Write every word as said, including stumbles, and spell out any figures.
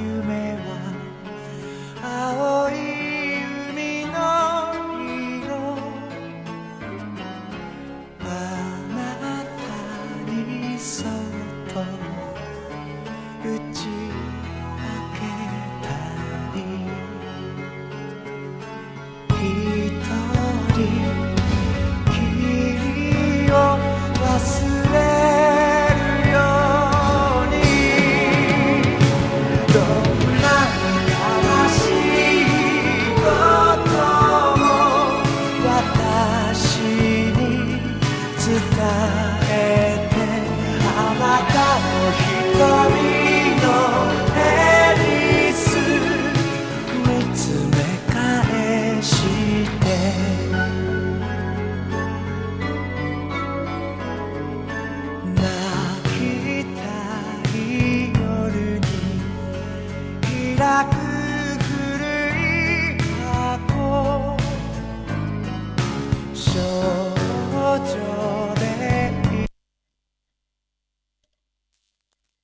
夢は青い海の色、あなたにそっと打ち明けたり、一人きりを忘れるように、どんな悲しいことも私に伝えて、あなたの瞳のエリス見つめ返して泣きたい夜に開く